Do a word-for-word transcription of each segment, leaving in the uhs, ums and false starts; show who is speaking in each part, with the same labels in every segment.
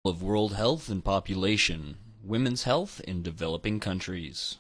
Speaker 1: of World Health and Population, Women's Health in Developing Countries.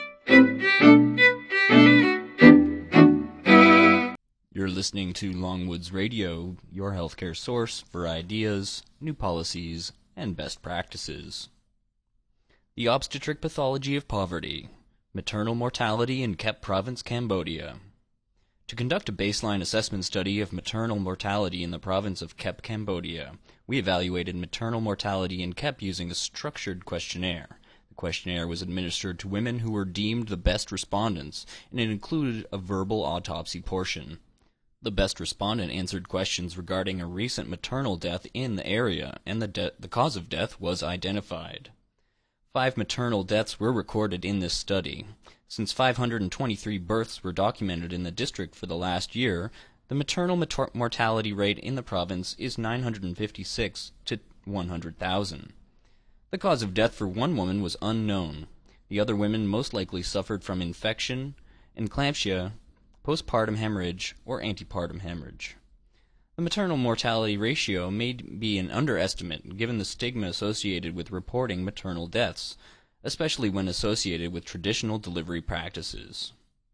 Speaker 1: You're listening to Longwoods Radio, your healthcare source for ideas, new policies, and best practices. The Obstetric Pathology of Poverty, Maternal Mortality in Kep Province, Cambodia. To conduct a baseline assessment study of maternal mortality in the province of Kep, Cambodia, we evaluated maternal mortality in Kep using a structured questionnaire. The questionnaire was administered to women who were deemed the best respondents, and it included a verbal autopsy portion. The best respondent answered questions regarding a recent maternal death in the area, and the, de- the cause of death was identified. Five maternal deaths were recorded in this study. Since five hundred twenty-three births were documented in the district for the last year, the maternal mater- mortality rate in the province is nine hundred fifty-six to one hundred thousand. The cause of death for one woman was unknown. The other women most likely suffered from infection, eclampsia, postpartum hemorrhage, or antepartum hemorrhage. The maternal mortality ratio may be an underestimate given the stigma associated with reporting maternal deaths, especially when associated with traditional delivery practices.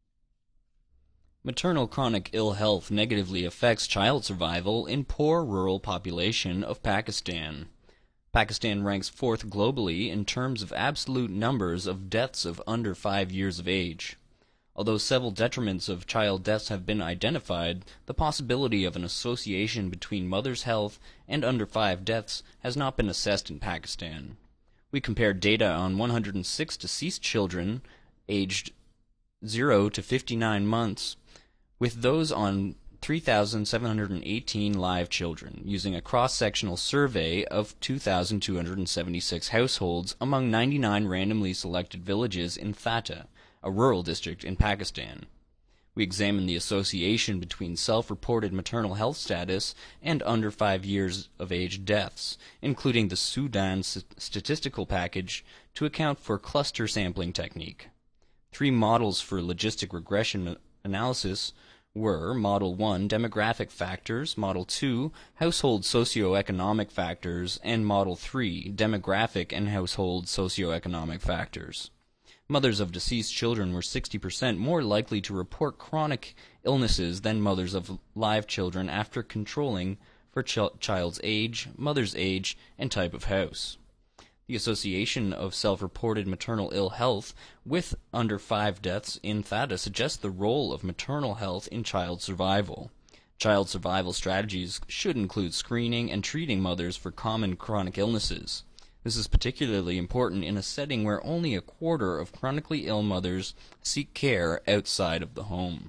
Speaker 1: Maternal chronic ill health negatively affects child survival in poor rural population of Pakistan. Pakistan ranks fourth globally in terms of absolute numbers of deaths of under five years of age. Although several detriments of child deaths have been identified, the possibility of an association between mother's health and under five deaths has not been assessed in Pakistan. We compared data on one hundred six deceased children aged zero to fifty-nine months with those on three thousand seven hundred eighteen live children, using a cross-sectional survey of two thousand two hundred seventy-six households among ninety-nine randomly selected villages in Thatta, a rural district in Pakistan. We examined the association between self-reported maternal health status and under five years of age deaths, including the Sudan s- statistical package to account for cluster sampling technique. Three models for logistic regression analysis were Model one, demographic factors, Model two, household socioeconomic factors, and Model three, demographic and household socioeconomic factors. Mothers of deceased children were sixty percent more likely to report chronic illnesses than mothers of live children after controlling for ch- child's age, mother's age, and type of house. The association of self-reported maternal ill health with under five deaths in Thatta suggests the role of maternal health in child survival. Child survival strategies should include screening and treating mothers for common chronic illnesses. This is particularly important in a setting where only a quarter of chronically ill mothers seek care outside of the home.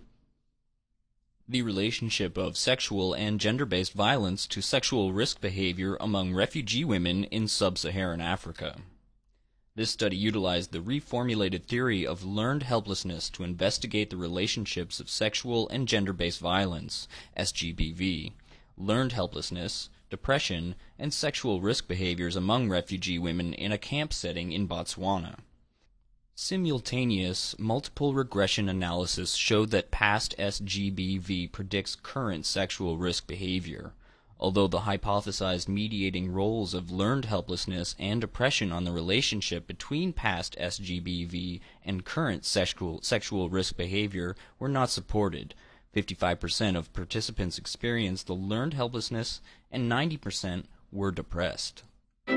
Speaker 1: The relationship of sexual and gender-based violence to sexual risk behavior among refugee women in sub-Saharan Africa. This study utilized the reformulated theory of learned helplessness to investigate the relationships of sexual and gender-based violence, S G B V, learned helplessness, depression, and sexual risk behaviors among refugee women in a camp setting in Botswana. Simultaneous multiple regression analysis showed that past S G B V predicts current sexual risk behavior. Although the hypothesized mediating roles of learned helplessness and depression on the relationship between past S G B V and current sexual, sexual risk behavior were not supported, fifty-five percent of participants experienced the learned helplessness and ninety percent were depressed.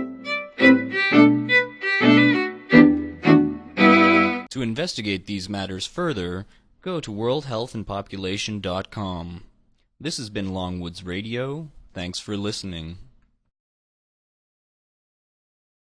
Speaker 1: To investigate these matters further, go to world health and population dot com. This has been Longwoods Radio. Thanks for listening.